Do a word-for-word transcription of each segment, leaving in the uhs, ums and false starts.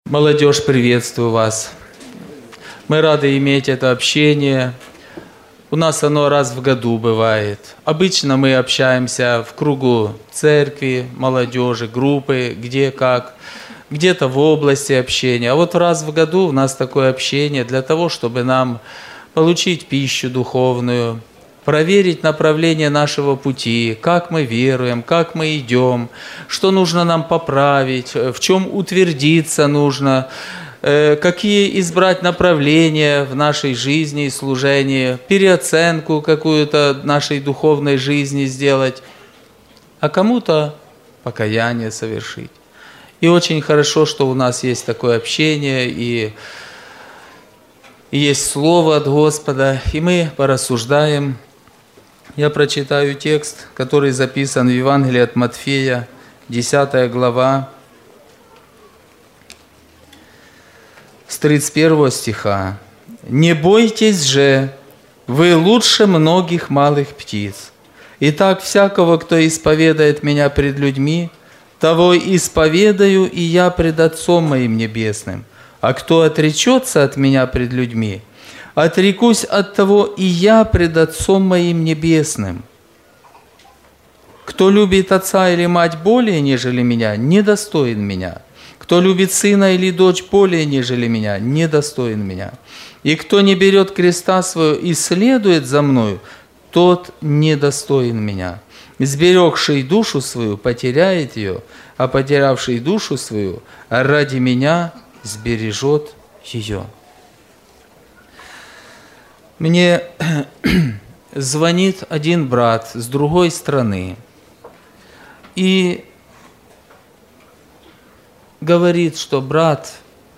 Молодежь, приветствую вас. Мы рады иметь это общение. У нас оно раз в году бывает. Обычно мы общаемся в кругу церкви, молодежи, группы, где как, где-то в области общения. А вот раз в году у нас такое общение для того, чтобы нам получить пищу духовную, проверить направление нашего пути, как мы веруем, как мы идем, что нужно нам поправить, в чем утвердиться нужно, какие избрать направления в нашей жизни и служении, переоценку какую-то нашей духовной жизни сделать, а кому-то покаяние совершить. И очень хорошо, что у нас есть такое общение, и, и есть Слово от Господа, и мы порассуждаем. Я прочитаю текст, который записан в Евангелии от Матфея, десятая глава, с тридцать первого стиха. «Не бойтесь же, вы лучше многих малых птиц. Итак, всякого, кто исповедает Меня пред людьми, того исповедаю и Я пред Отцом Моим Небесным. А кто отречется от Меня пред людьми, отрекусь от того и Я пред Отцом Моим Небесным. Кто любит отца или мать более, нежели Меня, недостоин Меня. Кто любит сына или дочь более, нежели Меня, недостоин Меня. И кто не берет креста своего и следует за Мною, тот недостоин Меня. Сберегший душу свою потеряет ее, а потерявший душу свою ради Меня сбережет ее». Мне звонит один брат с другой страны и говорит, что брат,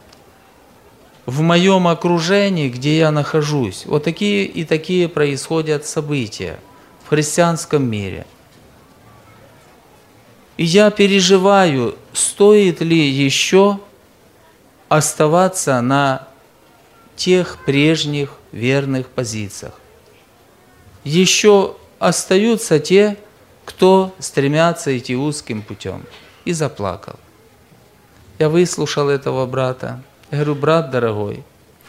в моем окружении, где я нахожусь, вот такие и такие происходят события в христианском мире. И я переживаю, стоит ли еще оставаться на тех прежних верных позициях. Еще остаются те, кто стремятся идти узким путем. И заплакал. Я выслушал этого брата. Я говорю: брат дорогой,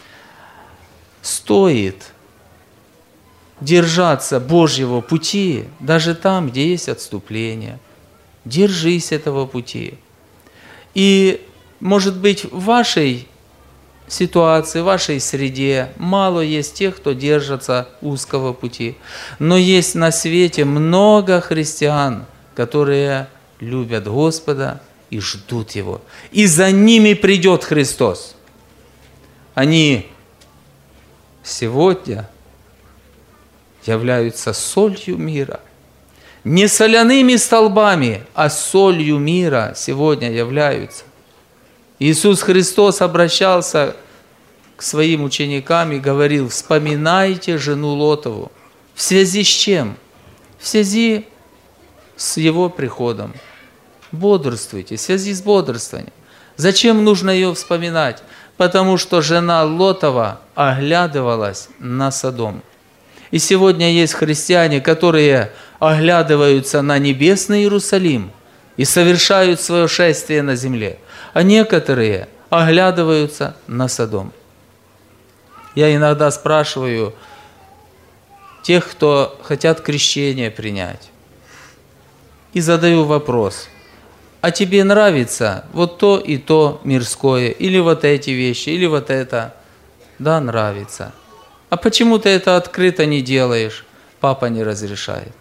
стоит держаться Божьего пути, даже там, где есть отступление. Держись этого пути. И, может быть, в вашей ситуации, в вашей среде мало есть тех, кто держится узкого пути. Но есть на свете много христиан, которые любят Господа и ждут Его. И за ними придет Христос. Они сегодня являются солью мира. Не соляными столбами, а солью мира сегодня являются. Иисус Христос обращался к своим ученикам и говорил: вспоминайте жену Лотову. В связи с чем? В связи с Его приходом. Бодрствуйте, в связи с бодрствованием. Зачем нужно ее вспоминать? Потому что жена Лотова оглядывалась на Содом. И сегодня есть христиане, которые оглядываются на небесный Иерусалим и совершают свое шествие на земле. А некоторые оглядываются на Содом. Я иногда спрашиваю тех, кто хотят крещение принять, и задаю вопрос: а тебе нравится вот то и то мирское, или вот эти вещи, или вот это? Да, нравится. А почему ты это открыто не делаешь? Папа не разрешает.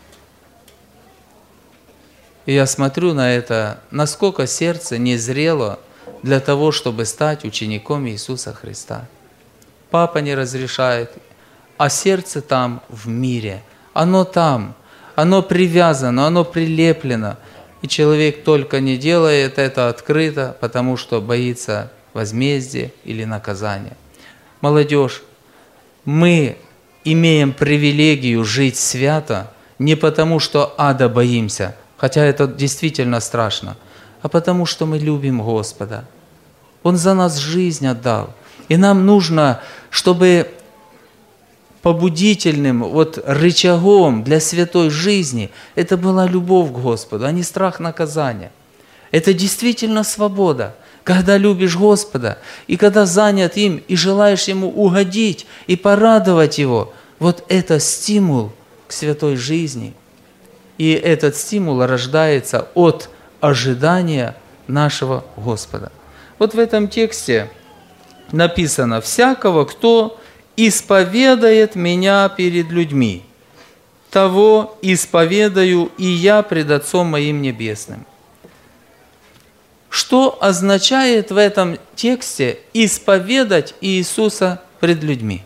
И я смотрю на это, насколько сердце не зрело для того, чтобы стать учеником Иисуса Христа. Папа не разрешает, а сердце там, в мире. Оно там, оно привязано, оно прилеплено. И человек только не делает это открыто, потому что боится возмездия или наказания. Молодежь, мы имеем привилегию жить свято не потому, что ада боимся, хотя это действительно страшно, а потому что мы любим Господа. Он за нас жизнь отдал. И нам нужно, чтобы побудительным вот рычагом для святой жизни это была любовь к Господу, а не страх наказания. Это действительно свобода, Когда любишь Господа, и когда занят им, и желаешь Ему угодить, и порадовать Его, вот это стимул к святой жизни. И этот стимул рождается от ожидания нашего Господа. Вот в этом тексте написано: «Всякого, кто исповедает Меня перед людьми, того исповедаю и Я пред Отцом Моим Небесным». Что означает в этом тексте исповедать Иисуса пред людьми?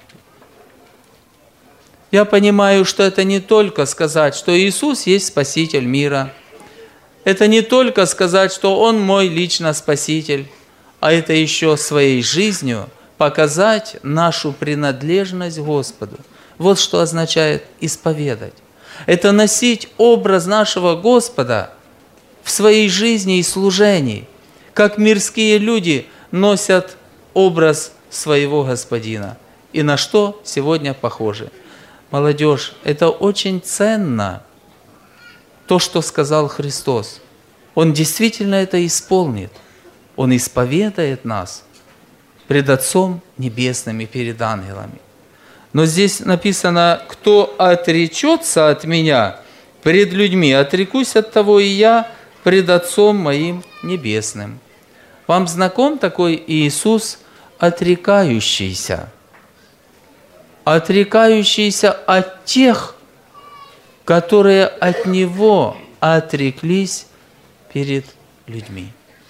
Я понимаю, что это не только сказать, что Иисус есть Спаситель мира. Это не только сказать, что Он мой лично Спаситель, а это еще своей жизнью показать нашу принадлежность Господу. Вот что означает исповедать. Это носить образ нашего Господа в своей жизни и служении, как мирские люди носят образ своего Господина. И на что сегодня похожи? Молодежь, это очень ценно, то, что сказал Христос. Он действительно это исполнит. Он исповедает нас пред Отцом Небесным и перед ангелами. Но здесь написано: «Кто отречется от Меня пред людьми, отрекусь от того и Я пред Отцом Моим Небесным». Вам знаком такой Иисус отрекающийся? Отрекающийся от тех, которые от Него отреклись перед людьми.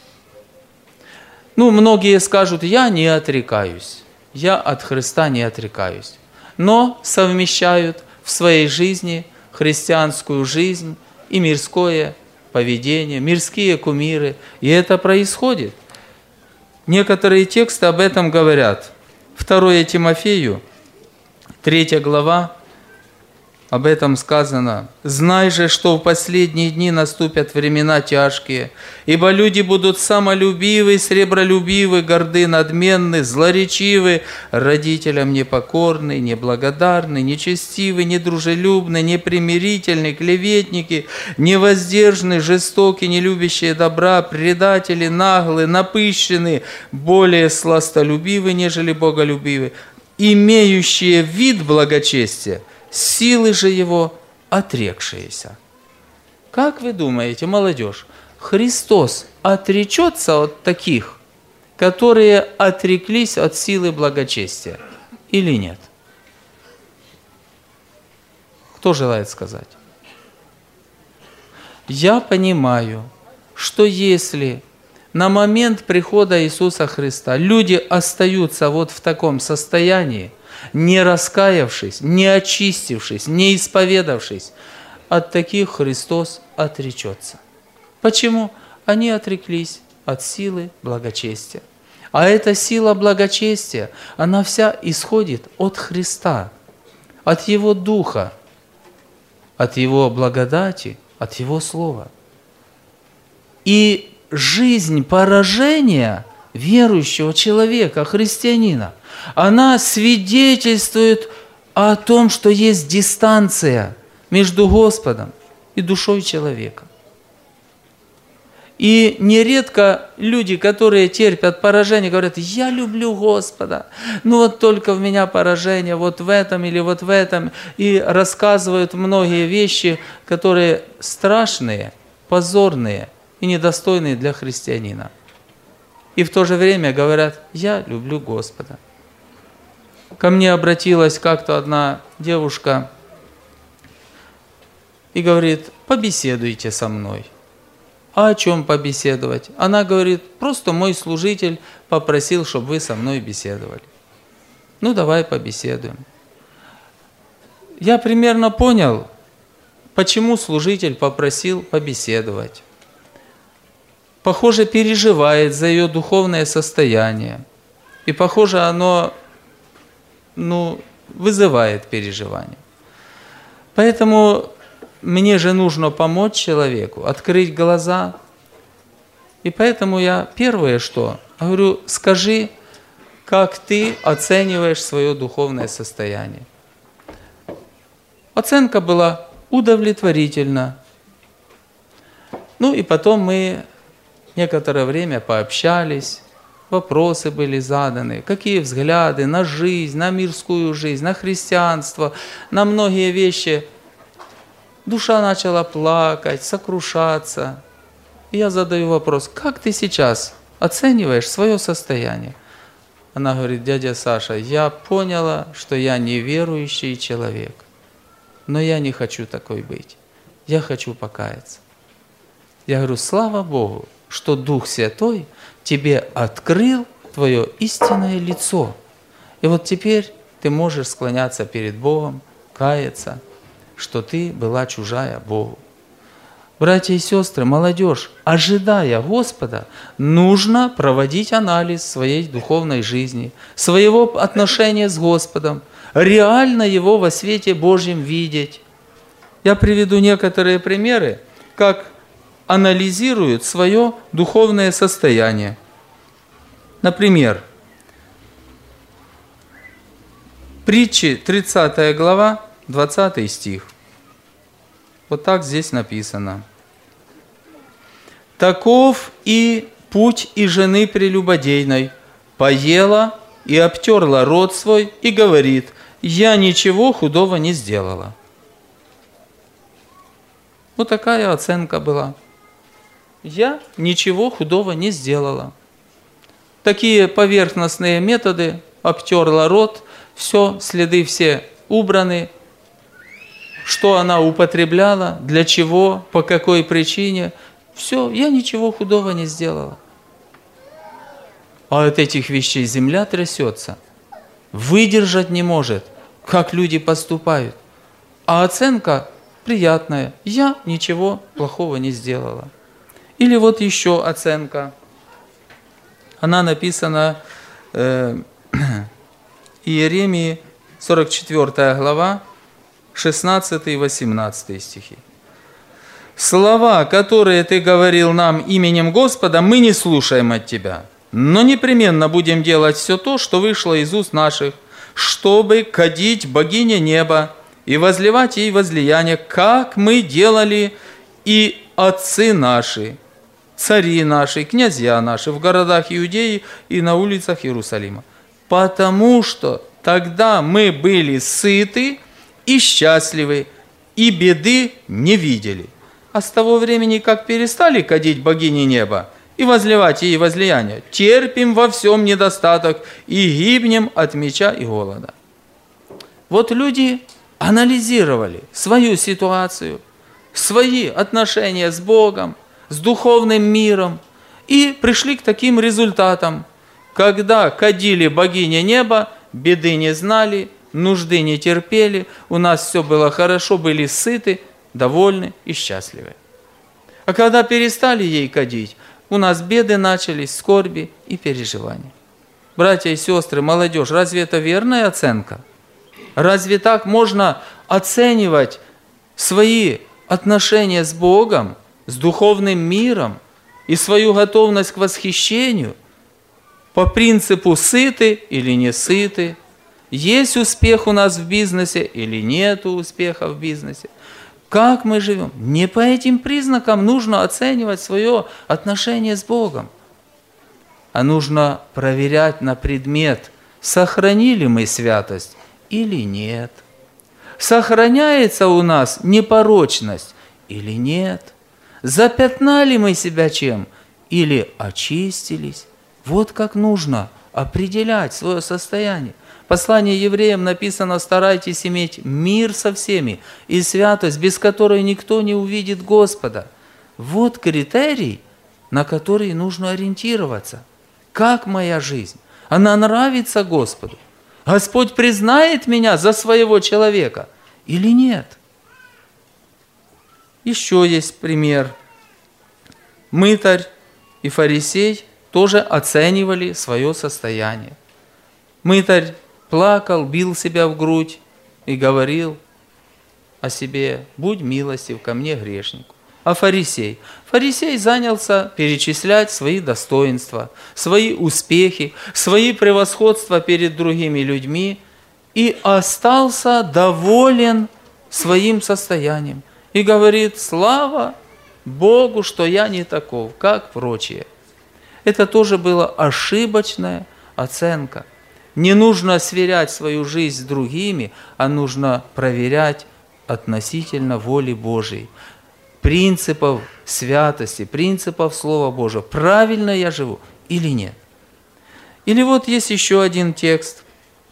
Ну, многие скажут: я не отрекаюсь, я от Христа не отрекаюсь. Но совмещают в своей жизни христианскую жизнь и мирское поведение, мирские кумиры. И это происходит. Некоторые тексты об этом говорят. второе Тимофею, третья глава, об этом сказано: «Знай же, что в последние дни наступят времена тяжкие, ибо люди будут самолюбивы, сребролюбивы, горды, надменны, злоречивы, родителям непокорны, неблагодарны, нечестивы, недружелюбны, непримирительны, клеветники, невоздержны, жестоки, нелюбящие добра, предатели, наглы, напыщены, более сластолюбивы, нежели боголюбивы, имеющие вид благочестия, силы же его отрекшиеся». Как вы думаете, молодежь, Христос отречется от таких, которые отреклись от силы благочестия, или нет? Кто желает сказать? Я понимаю, что если на момент прихода Иисуса Христа люди остаются вот в таком состоянии, не раскаявшись, не очистившись, не исповедавшись, от таких Христос отречется. Почему? Они отреклись от силы благочестия. А эта сила благочестия, она вся исходит от Христа, от Его Духа, от Его благодати, от Его Слова. И жизнь поражения верующего человека, христианина, она свидетельствует о том, что есть дистанция между Господом и душой человека. И нередко люди, которые терпят поражение, говорят: я люблю Господа, ну вот только в меня поражение, вот в этом или вот в этом, и рассказывают многие вещи, которые страшные, позорные и недостойные для христианина. И в то же время говорят: я люблю Господа. Ко мне обратилась как-то одна девушка и говорит: побеседуйте со мной. А о чем побеседовать? Она говорит: просто мой служитель попросил, чтобы вы со мной беседовали. Ну, давай побеседуем. Я примерно понял, почему служитель попросил побеседовать. Похоже, переживает за ее духовное состояние. И, похоже, оно ну, вызывает переживание. Поэтому мне же нужно помочь человеку, открыть глаза. И поэтому я первое что? Говорю: скажи, как ты оцениваешь свое духовное состояние. Оценка была удовлетворительна. Ну и потом мы некоторое время пообщались, вопросы были заданы, какие взгляды на жизнь, на мирскую жизнь, на христианство, на многие вещи. Душа начала плакать, сокрушаться. И я задаю вопрос: как ты сейчас оцениваешь свое состояние? Она говорит: дядя Саша, я поняла, что я неверующий человек, но я не хочу такой быть. Я хочу покаяться. Я говорю: слава Богу, что Дух Святой тебе открыл твое истинное лицо. И вот теперь ты можешь склоняться перед Богом, каяться, что ты была чужая Богу. Братья и сестры, молодежь, ожидая Господа, нужно проводить анализ своей духовной жизни, своего отношения с Господом, реально Его во свете Божьем видеть. Я приведу некоторые примеры, как анализируют свое духовное состояние. Например, Притчи, тридцатая глава, двадцатый стих. Вот так здесь написано. «Таков и путь и жены прелюбодейной, поела и обтерла рот свой и говорит: я ничего худого не сделала». Вот такая оценка была. Я ничего худого не сделала. Такие поверхностные методы: обтерла рот, все, следы все убраны. Что она употребляла, для чего, по какой причине. Все, я ничего худого не сделала. А от этих вещей земля трясется. Выдержать не может, как люди поступают. А оценка приятная: я ничего плохого не сделала. Или вот еще оценка. Она написана э, Иеремии, сорок четвёртая глава, шестнадцатый и восемнадцатый стихи. «Слова, которые ты говорил нам именем Господа, мы не слушаем от тебя, но непременно будем делать все то, что вышло из уст наших, чтобы кадить богине неба и возливать ей возлияние, как мы делали и отцы наши, цари наши, князья наши в городах Иудеи и на улицах Иерусалима. Потому что тогда мы были сыты и счастливы, и беды не видели. А с того времени, как перестали кадить богине неба и возливать ей возлияние, терпим во всем недостаток и гибнем от меча и голода». Вот люди анализировали свою ситуацию, свои отношения с Богом, с духовным миром и пришли к таким результатам. Когда кадили богине неба, беды не знали, нужды не терпели, у нас все было хорошо, были сыты, довольны и счастливы. А когда перестали ей кадить, у нас беды начались, скорби и переживания. Братья и сестры, молодежь, разве это верная оценка? Разве так можно оценивать свои отношения с Богом, с духовным миром и свою готовность к восхищению по принципу сыты или не сыты? Есть успех у нас в бизнесе или нет успеха в бизнесе? Как мы живем? Не по этим признакам нужно оценивать свое отношение с Богом, а нужно проверять на предмет, сохранили мы святость или нет. Сохраняется у нас непорочность или нет. Запятнали мы себя чем или очистились. Вот как нужно определять свое состояние. В послании евреям написано: старайтесь иметь мир со всеми и святость, без которой никто не увидит Господа. Вот критерий, на который нужно ориентироваться. Как моя жизнь? Она нравится Господу? Господь признает меня за своего человека или нет? Еще есть пример. Мытарь и фарисей тоже оценивали свое состояние. Мытарь плакал, бил себя в грудь и говорил о себе: «Будь милостив ко мне, грешнику». А фарисей? Фарисей занялся перечислять свои достоинства, свои успехи, свои превосходства перед другими людьми и остался доволен своим состоянием. И говорит: слава Богу, что я не таков, как прочие. Это тоже была ошибочная оценка. Не нужно сверять свою жизнь с другими, а нужно проверять относительно воли Божией, принципов святости, принципов Слова Божьего. Правильно я живу или нет? Или вот есть еще один текст.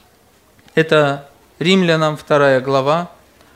Это Римлянам вторая глава.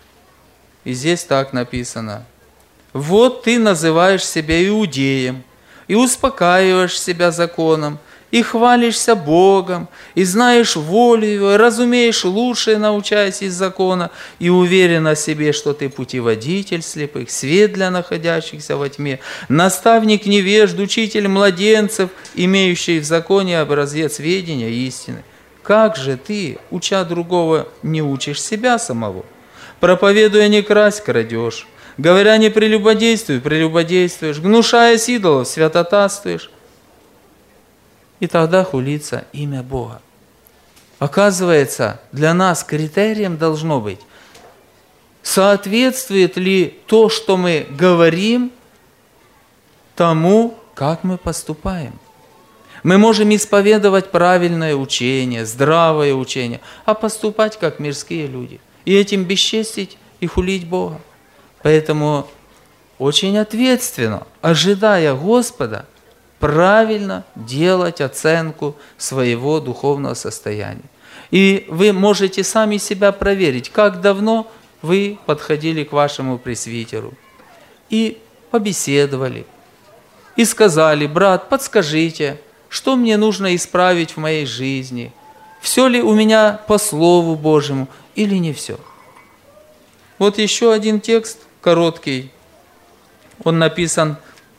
И здесь так написано. «Вот ты называешь себя иудеем, и успокаиваешь себя законом, и хвалишься Богом, и знаешь волю Его, и разумеешь лучшее, научаясь из закона, и уверен о себе, что ты путеводитель слепых, свет для находящихся во тьме, наставник невежд, учитель младенцев, имеющий в законе образец ведения истины. Как же ты, уча другого, не учишь себя самого? Проповедуя не красть, крадешь, говоря не прелюбодействуй, прелюбодействуешь, гнушаясь идолов, святотатствуешь». И тогда хулится имя Бога. Оказывается, для нас критерием должно быть, соответствует ли то, что мы говорим, тому, как мы поступаем. Мы можем исповедовать правильное учение, здравое учение, а поступать как мирские люди. И этим бесчестить и хулить Бога. Поэтому очень ответственно, ожидая Господа, правильно делать оценку своего духовного состояния. И вы можете сами себя проверить, как давно вы подходили к вашему пресвитеру и побеседовали, и сказали: брат, подскажите, что мне нужно исправить в моей жизни, все ли у меня по Слову Божьему или не все. Вот еще один текст короткий, он написан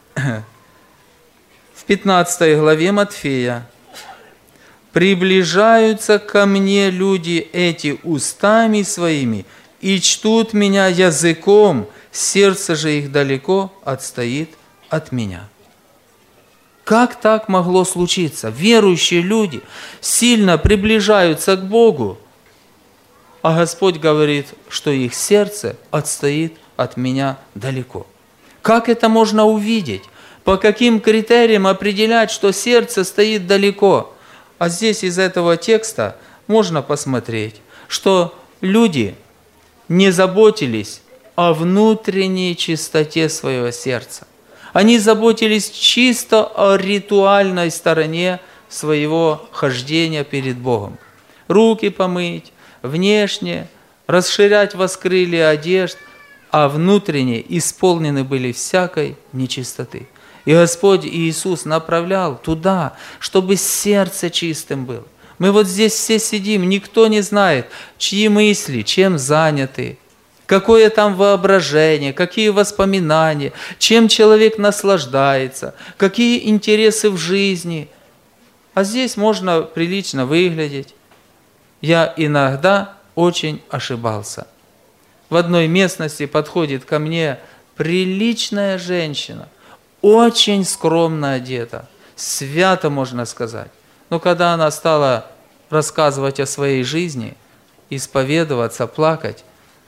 в пятнадцатой главе Матфея. «Приближаются ко мне люди эти устами своими и чтут меня языком, сердце же их далеко отстоит от меня». Как так могло случиться? Верующие люди сильно приближаются к Богу, а Господь говорит, что их сердце отстоит от меня далеко. Как это можно увидеть? По каким критериям определять, что сердце стоит далеко? А здесь из этого текста можно посмотреть, что люди не заботились о внутренней чистоте своего сердца. Они заботились чисто о ритуальной стороне своего хождения перед Богом. Руки помыть, внешне расширять воскрылья одежд, а внутренне исполнены были всякой нечистоты. И Господь Иисус направлял туда, чтобы сердце чистым было. Мы вот здесь все сидим, никто не знает, чьи мысли, чем заняты, какое там воображение, какие воспоминания, чем человек наслаждается, какие интересы в жизни. А здесь можно прилично выглядеть. Я иногда очень ошибался. В одной местности подходит ко мне приличная женщина, очень скромно одета, свято, можно сказать. Но когда она стала рассказывать о своей жизни, исповедоваться, плакать,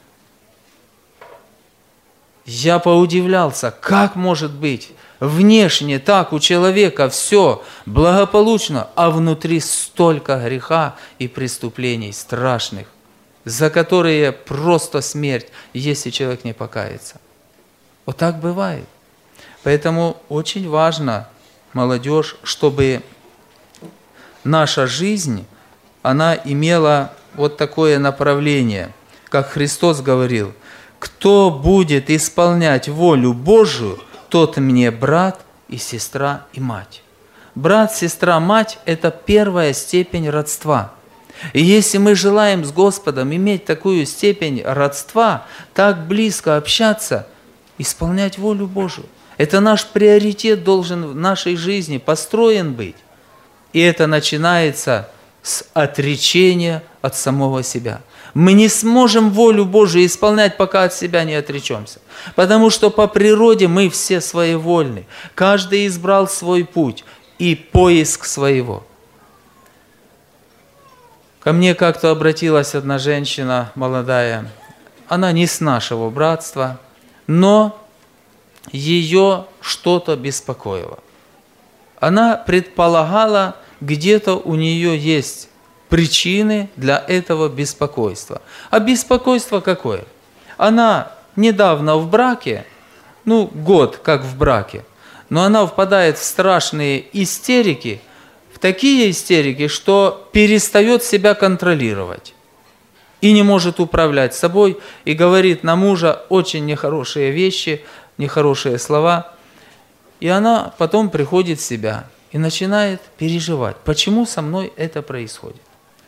я поудивлялся, как может быть внешне так у человека все благополучно, а внутри столько греха и преступлений страшных, за которые просто смерть, если человек не покается. Вот так бывает. Поэтому очень важно, молодежь, чтобы наша жизнь, она имела вот такое направление, как Христос говорил: «Кто будет исполнять волю Божию, тот мне брат и сестра и мать». Брат, сестра, мать – это первая степень родства. И если мы желаем с Господом иметь такую степень родства, так близко общаться, исполнять волю Божию, это наш приоритет должен в нашей жизни построен быть. И это начинается с отречения от самого себя. Мы не сможем волю Божию исполнять, пока от себя не отречемся. Потому что по природе мы все своевольны. Каждый избрал свой путь и поиск своего. Ко мне как-то обратилась одна женщина молодая. Она не с нашего братства, но ее что-то беспокоило. Она предполагала, где-то у нее есть причины для этого беспокойства. А беспокойство какое? Она недавно в браке, ну год как в браке, но она впадает в страшные истерики, в такие истерики, что перестает себя контролировать и не может управлять собой, и говорит на мужа очень нехорошие вещи, нехорошие слова. И она потом приходит в себя и начинает переживать, почему со мной это происходит.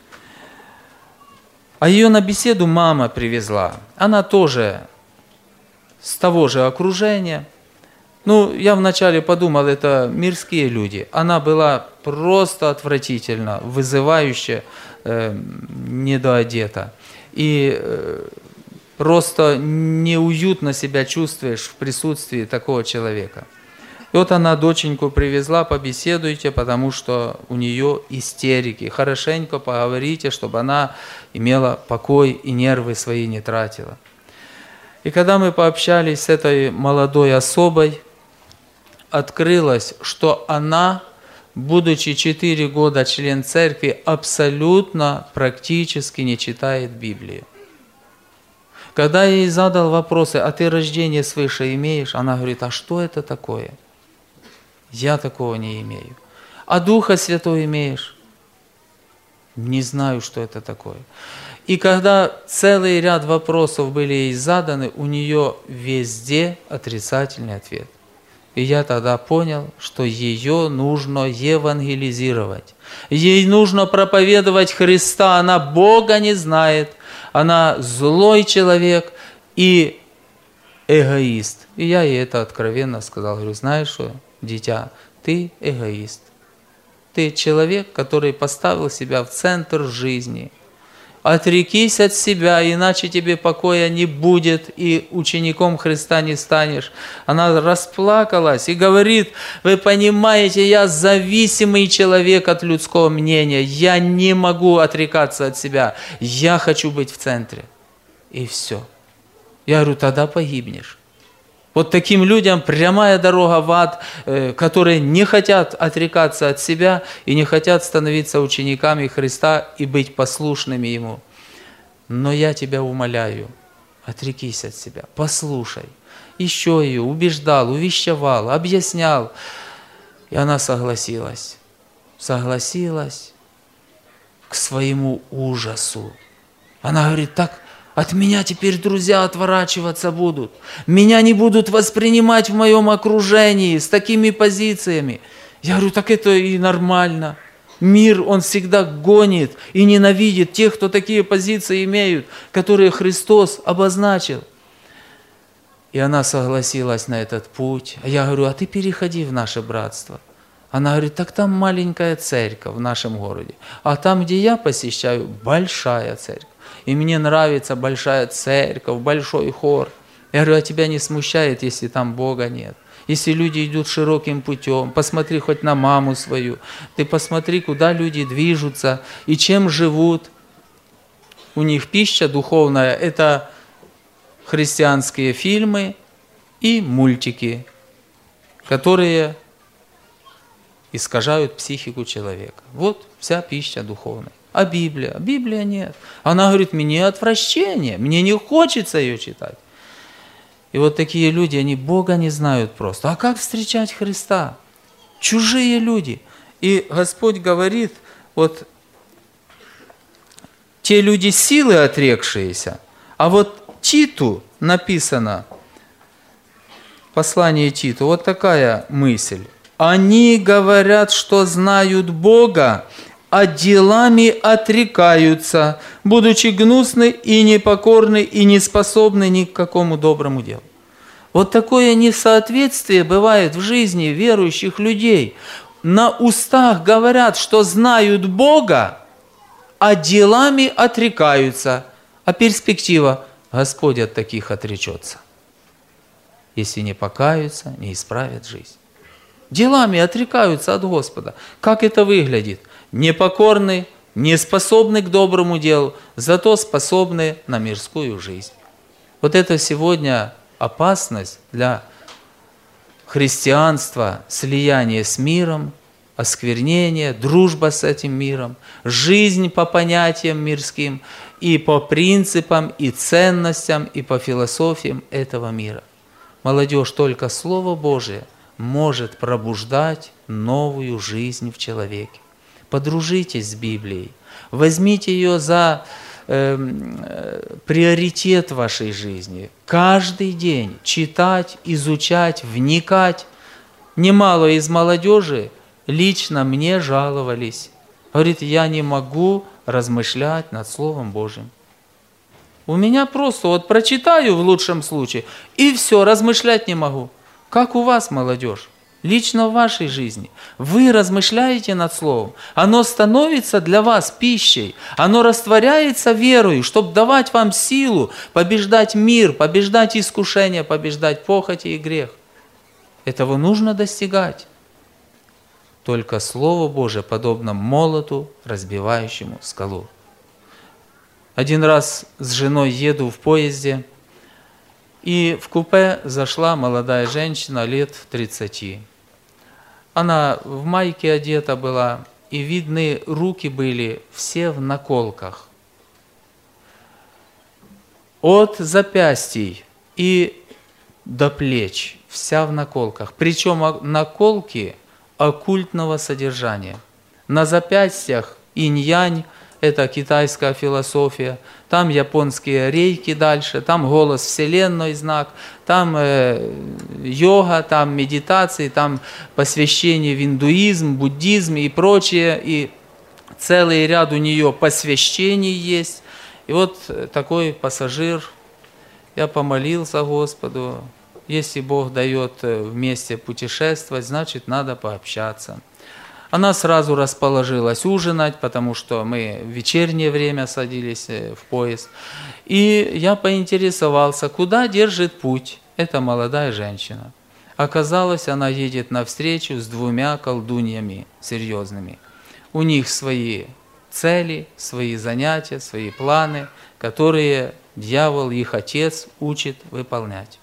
А ее на беседу мама привезла. Она тоже с того же окружения. Ну, я вначале подумал, это мирские люди. Она была просто отвратительно, вызывающе, э, недоодета. И э, просто неуютно себя чувствуешь в присутствии такого человека. И вот она доченьку привезла, побеседуйте, потому что у нее истерики. Хорошенько поговорите, чтобы она имела покой и нервы свои не тратила. И когда мы пообщались с этой молодой особой, открылось, что она, будучи четыре года член церкви, абсолютно практически не читает Библию. Когда я ей задал вопросы, а ты рождение свыше имеешь? Она говорит, а что это такое? Я такого не имею. А Духа Святого имеешь? Не знаю, что это такое. И когда целый ряд вопросов были ей заданы, у нее везде отрицательный ответ. И я тогда понял, что ее нужно евангелизировать. Ей нужно проповедовать Христа. Она Бога не знает. Она злой человек и эгоист. И я ей это откровенно сказал. Говорю, знаешь что, дитя, ты эгоист. Ты человек, который поставил себя в центр жизни. Отрекись от себя, иначе тебе покоя не будет, и учеником Христа не станешь. Она расплакалась и говорит, вы понимаете, я зависимый человек от людского мнения, я не могу отрекаться от себя, я хочу быть в центре. И все. Я говорю, тогда погибнешь. Вот таким людям прямая дорога в ад, которые не хотят отрекаться от себя и не хотят становиться учениками Христа и быть послушными Ему. Но я тебя умоляю, отрекись от себя, послушай. Еще ее убеждал, увещевал, объяснял. И она согласилась. Согласилась к своему ужасу. Она говорит, так... От меня теперь друзья отворачиваться будут. Меня не будут воспринимать в моем окружении с такими позициями. Я говорю, так это и нормально. Мир, он всегда гонит и ненавидит тех, кто такие позиции имеют, которые Христос обозначил. И она согласилась на этот путь. А я говорю, а ты переходи в наше братство. Она говорит, так там маленькая церковь в нашем городе. А там, где я посещаю, большая церковь. И мне нравится большая церковь, большой хор. Я говорю, а тебя не смущает, если там Бога нет? Если люди идут широким путем, посмотри хоть на маму свою. Ты посмотри, куда люди движутся и чем живут. У них пища духовная – это христианские фильмы и мультики, которые искажают психику человека. Вот вся пища духовная. А Библия? Библия нет. Она говорит, мне отвращение, мне не хочется ее читать. И вот такие люди, они Бога не знают просто. А как встречать Христа? Чужие люди. И Господь говорит, вот те люди силы отрекшиеся, а вот Титу написано, послание Титу, вот такая мысль. Они говорят, что знают Бога, а делами отрекаются, будучи гнусны и непокорны и не способны ни к какому доброму делу. Вот такое несоответствие бывает в жизни верующих людей. На устах говорят, что знают Бога, а делами отрекаются. А перспектива – Господь от таких отречется, если не покаются, не исправят жизнь. Делами отрекаются от Господа. Как это выглядит? Непокорны, не способны к доброму делу, зато способны на мирскую жизнь. Вот это сегодня опасность для христианство, слияние с миром, осквернение, дружба с этим миром, жизнь по понятиям мирским и по принципам, и ценностям, и по философиям этого мира. Молодежь, только Слово Божие может пробуждать новую жизнь в человеке. Подружитесь с Библией, возьмите ее за э, приоритет вашей жизни. Каждый день читать, изучать, вникать. Немало из молодежи лично мне жаловались. Говорит, я не могу размышлять над Словом Божьим. У меня просто вот прочитаю в лучшем случае, и все, размышлять не могу. Как у вас, молодежь? Лично в вашей жизни. Вы размышляете над Словом. Оно становится для вас пищей. Оно растворяется верою, чтобы давать вам силу побеждать мир, побеждать искушение, побеждать похоти и грех. Этого нужно достигать. Только Слово Божие подобно молоту, разбивающему скалу. Один раз с женой еду в поезде, и в купе зашла молодая женщина лет тридцати. Она в майке одета была, и видны руки были все в наколках. От запястий и до плеч, вся в наколках. Причем наколки оккультного содержания. На запястьях инь-янь, это китайская философия, там японские рейки дальше, там голос Вселенной знак, там э, йога, там медитации, там посвящение в индуизм, буддизм и прочее, и целый ряд у нее посвящений есть. И вот такой пассажир, я помолился Господу, если Бог дает вместе путешествовать, значит надо пообщаться. Она сразу расположилась ужинать, потому что мы в вечернее время садились в поезд. И я поинтересовался, куда держит путь эта молодая женщина. Оказалось, она едет навстречу с двумя колдуньями серьезными. У них свои цели, свои занятия, свои планы, которые дьявол, их отец, учит выполнять.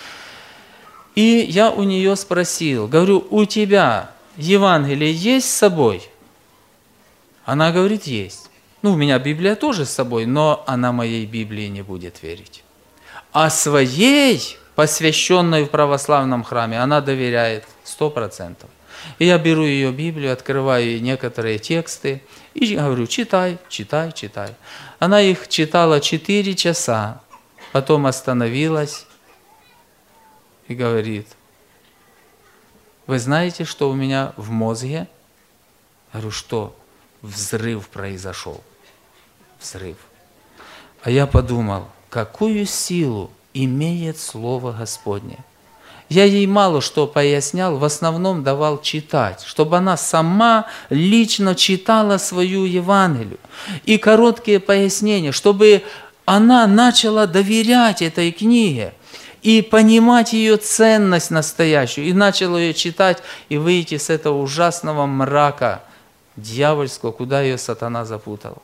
И я у нее спросил, говорю, у тебя Евангелие есть с собой? Она говорит, есть. Ну, у меня Библия тоже с собой, но она моей Библии не будет верить. А своей, посвященной в православном храме, она доверяет сто процентов. И я беру ее Библию, открываю ей некоторые тексты и говорю, читай, читай, читай. Она их читала четыре часа, потом остановилась и говорит, вы знаете, что у меня в мозге? Я говорю, что? Взрыв произошел. Взрыв. А я подумал, какую силу имеет Слово Господне. Я ей мало что пояснял, в основном давал читать, чтобы она сама лично читала свою Евангелию. И короткие пояснения, чтобы она начала доверять этой книге и понимать ее ценность настоящую, и начала ее читать, и выйти с этого ужасного мрака дьявольского, куда ее сатана запутал.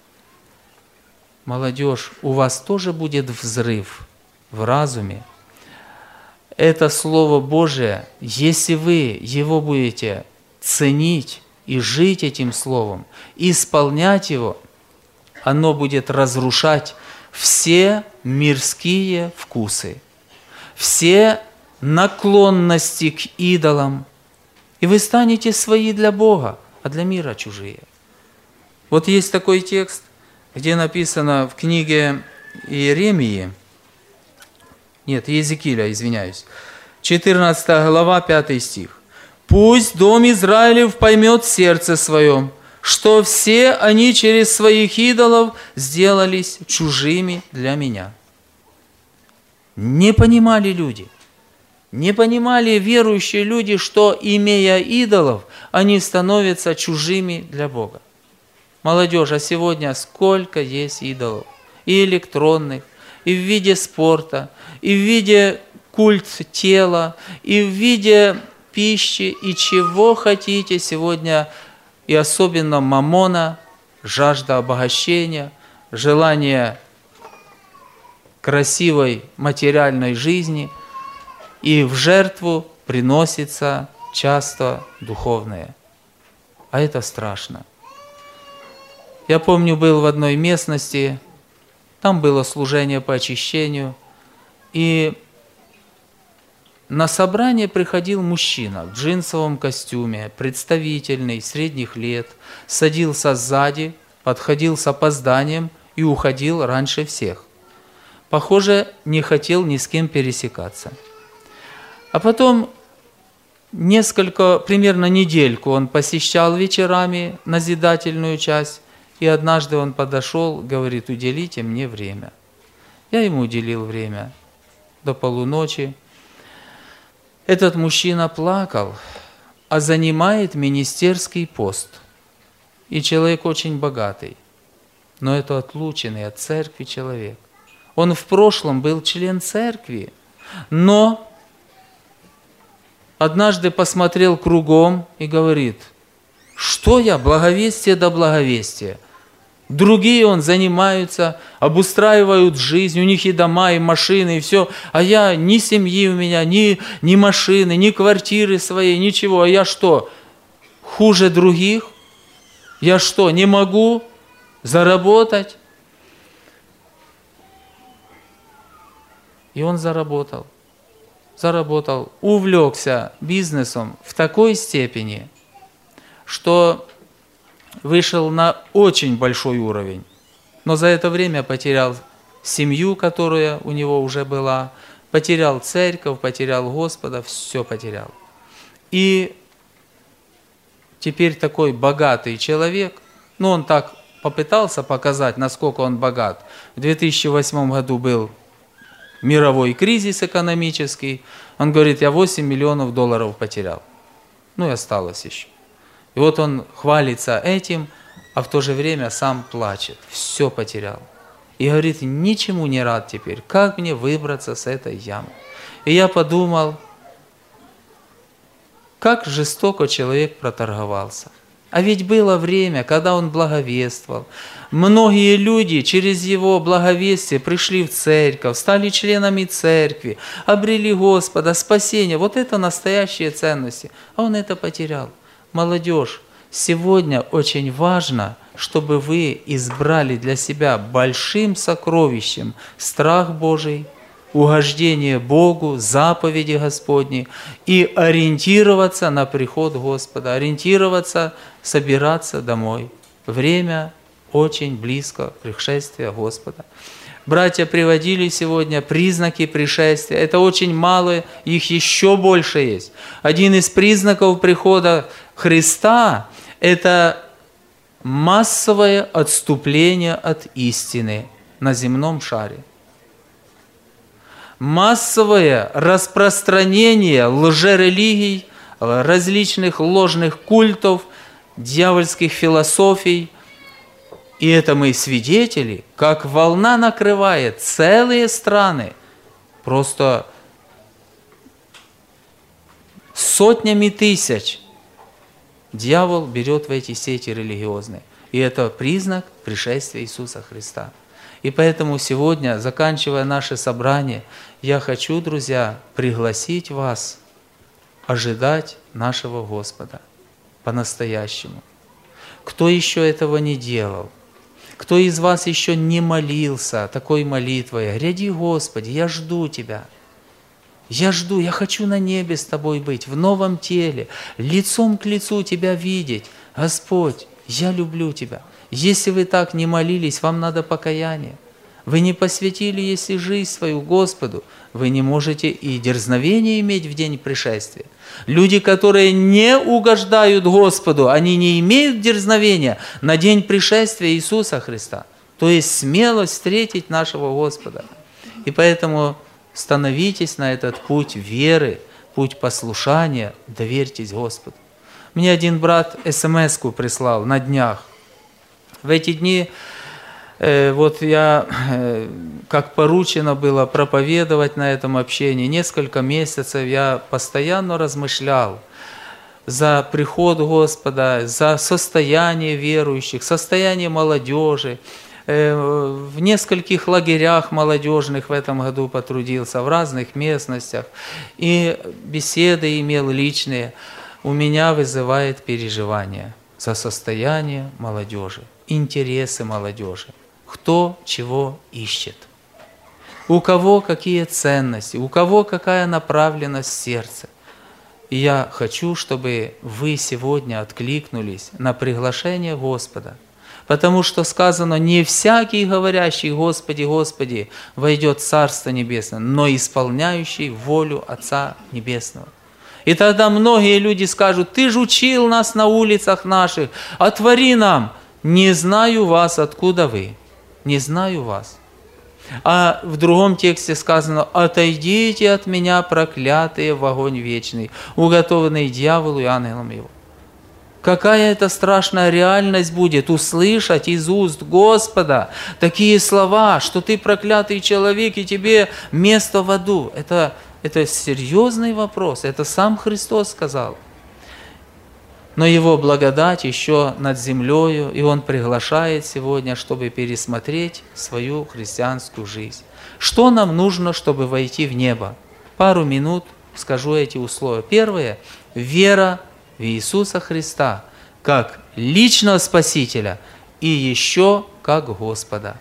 Молодежь, у вас тоже будет взрыв в разуме. Это Слово Божие, если вы его будете ценить и жить этим Словом, исполнять его, оно будет разрушать все мирские вкусы, все наклонности к идолам, и вы станете свои для Бога, а для мира чужие. Вот есть такой текст, где написано в книге Иеремии, нет, Иезекииля, извиняюсь, четырнадцатая глава, пятый стих. «Пусть дом Израилев поймет в сердце своем, что все они через своих идолов сделались чужими для меня». Не понимали люди, не понимали верующие люди, что, имея идолов, они становятся чужими для Бога. Молодежь, а сегодня сколько есть идолов, и электронных, и в виде спорта, и в виде культ тела, и в виде пищи, и чего хотите сегодня, и особенно мамона, жажда обогащения, желание красивой материальной жизни, и в жертву приносится часто духовное. А это страшно. Я помню, был в одной местности, там было служение по очищению, и на собрание приходил мужчина в джинсовом костюме, представительный, средних лет, садился сзади, подходил с опозданием и уходил раньше всех. Похоже, не хотел ни с кем пересекаться. А потом несколько, примерно недельку он посещал вечерами назидательную часть, и однажды он подошел, говорит: уделите мне время. Я ему уделил время до полуночи. Этот мужчина плакал, а занимает министерский пост. И человек очень богатый, но это отлученный от церкви человек. Он в прошлом был член церкви, но однажды посмотрел кругом и говорит: что я, благовестие да благовестие. Другие он занимаются, обустраивают жизнь, у них и дома, и машины, и все. А я, ни семьи у меня, ни, ни машины, ни квартиры своей, ничего. А я что, хуже других? Я что, не могу заработать? И он заработал. Заработал, увлекся бизнесом в такой степени, что вышел на очень большой уровень, но за это время потерял семью, которая у него уже была, потерял церковь, потерял Господа, все потерял. И теперь такой богатый человек, ну он так попытался показать, насколько он богат. В две тысячи восьмом году был мировой кризис экономический, он говорит: я восемь миллионов долларов потерял, ну и осталось еще. И вот он хвалится этим, а в то же время сам плачет. Все потерял. И говорит: ничему не рад теперь. Как мне выбраться с этой ямы? И я подумал, как жестоко человек проторговался. А ведь было время, когда он благовествовал. Многие люди через его благовестие пришли в церковь, стали членами церкви, обрели Господа, спасение. Вот это настоящие ценности. А он это потерял. Молодежь, сегодня очень важно, чтобы вы избрали для себя большим сокровищем страх Божий, угождение Богу, заповеди Господни и ориентироваться на приход Господа, ориентироваться, собираться домой. Время очень близко пришествия Господа. Братья приводили сегодня признаки пришествия. Это очень мало, их еще больше есть. Один из признаков прихода Христа – это массовое отступление от истины на земном шаре. Массовое распространение лжерелигий, различных ложных культов, дьявольских философий. И это мы свидетели, как волна накрывает целые страны, просто сотнями тысяч. Дьявол берет в эти сети религиозные. И это признак пришествия Иисуса Христа. И поэтому сегодня, заканчивая наше собрание, я хочу, друзья, пригласить вас ожидать нашего Господа по-настоящему. Кто еще этого не делал? Кто из вас еще не молился такой молитвой? Гряди, Господи, я жду Тебя. Я жду, я хочу на небе с Тобой быть, в новом теле, лицом к лицу Тебя видеть. Господь, я люблю Тебя. Если вы так не молились, вам надо покаяние. Вы не посвятили, если жизнь свою Господу, вы не можете и дерзновение иметь в день пришествия. Люди, которые не угождают Господу, они не имеют дерзновения на день пришествия Иисуса Христа. То есть смелость встретить нашего Господа. И поэтому становитесь на этот путь веры, путь послушания, доверьтесь Господу. Мне один брат эс-эм-эску прислал на днях. В эти дни э, вот я, э, как поручено было проповедовать на этом общении, несколько месяцев я постоянно размышлял за приход Господа, за состояние верующих, состояние молодежи, в нескольких лагерях молодежных в этом году потрудился, в разных местностях, и беседы имел личные, у меня вызывает переживание за состояние молодежи, интересы молодежи, кто чего ищет, у кого какие ценности, у кого какая направленность в сердце. И я хочу, чтобы вы сегодня откликнулись на приглашение Господа, потому что сказано, не всякий, говорящий «Господи, Господи», войдет в Царство Небесное, но исполняющий волю Отца Небесного. И тогда многие люди скажут: «Ты же учил нас на улицах наших, отвори нам». «Не знаю вас, откуда вы, не знаю вас». А в другом тексте сказано: «Отойдите от меня, проклятые, в огонь вечный, уготованный дьяволу и ангелам его». Какая это страшная реальность будет услышать из уст Господа такие слова, что ты проклятый человек и тебе место в аду. Это, это серьезный вопрос, это сам Христос сказал. Но Его благодать еще над землею, и Он приглашает сегодня, чтобы пересмотреть свою христианскую жизнь. Что нам нужно, чтобы войти в небо? Пару минут скажу эти условия. Первое – вера в Иисуса Христа, как личного Спасителя и еще как Господа.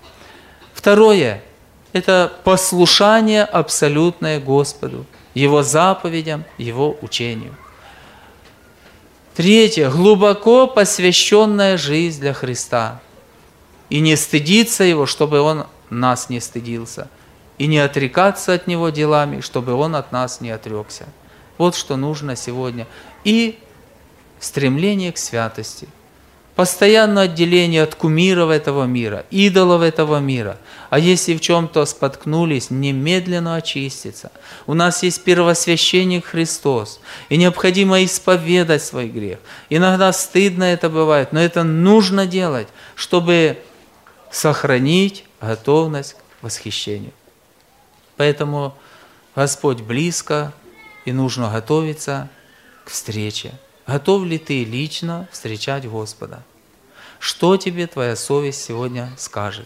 Второе – это послушание абсолютное Господу, Его заповедям, Его учению. Третье – глубоко посвященная жизнь для Христа. И не стыдиться Его, чтобы Он нас не стыдился. И не отрекаться от Него делами, чтобы Он от нас не отрекся. Вот что нужно сегодня. И стремление к святости. Постоянное отделение от кумиров этого мира, идолов этого мира. А если в чем-то споткнулись, немедленно очиститься. У нас есть первосвященник Христос, и необходимо исповедать свой грех. Иногда стыдно это бывает, но это нужно делать, чтобы сохранить готовность к восхищению. Поэтому Господь близко, и нужно готовиться к встрече. Готов ли ты лично встречать Господа? Что тебе твоя совесть сегодня скажет?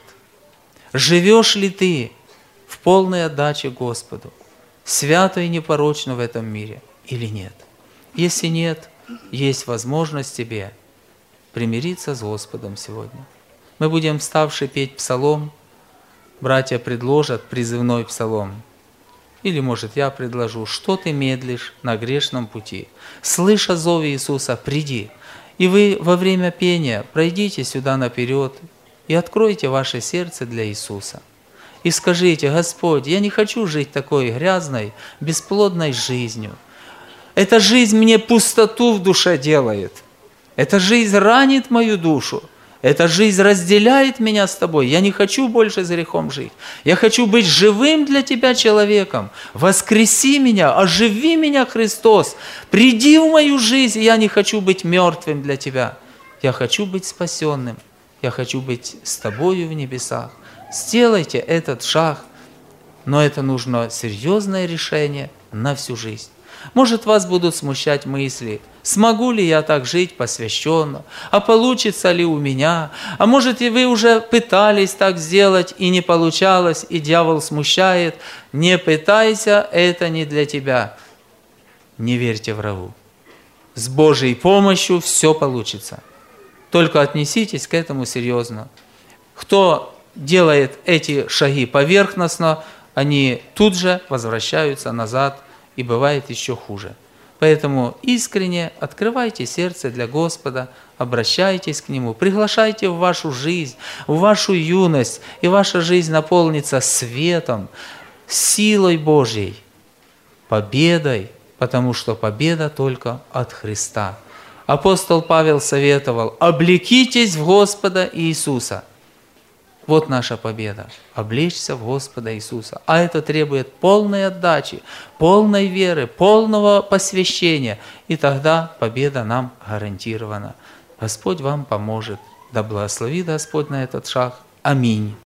Живешь ли ты в полной отдаче Господу, свято и непорочно в этом мире или нет? Если нет, есть возможность тебе примириться с Господом сегодня. Мы будем, вставши, петь псалом. Братья предложат призывной псалом. Или, может, я предложу: что ты медлишь на грешном пути? Слыша зов Иисуса, приди. И вы во время пения пройдите сюда наперед и откройте ваше сердце для Иисуса. И скажите: Господь, я не хочу жить такой грязной, бесплодной жизнью. Эта жизнь мне пустоту в душе делает. Эта жизнь ранит мою душу. Эта жизнь разделяет меня с Тобой. Я не хочу больше с грехом жить. Я хочу быть живым для Тебя человеком. Воскреси меня, оживи меня, Христос. Приди в мою жизнь. Я не хочу быть мертвым для Тебя. Я хочу быть спасенным. Я хочу быть с Тобою в небесах. Сделайте этот шаг. Но это нужно серьезное решение на всю жизнь. Может, вас будут смущать мысли: смогу ли я так жить посвященно? А получится ли у меня? А может, и вы уже пытались так сделать, и не получалось, и дьявол смущает? Не пытайся, это не для тебя. Не верьте врагу. С Божьей помощью все получится. Только отнеситесь к этому серьезно. Кто делает эти шаги поверхностно, они тут же возвращаются назад, и бывает еще хуже. Поэтому искренне открывайте сердце для Господа, обращайтесь к Нему, приглашайте в вашу жизнь, в вашу юность, и ваша жизнь наполнится светом, силой Божьей, победой, потому что победа только от Христа. Апостол Павел советовал: облекитесь в Господа Иисуса. Вот наша победа – облечься в Господа Иисуса. А это требует полной отдачи, полной веры, полного посвящения. И тогда победа нам гарантирована. Господь вам поможет. Да благословит Господь на этот шаг. Аминь.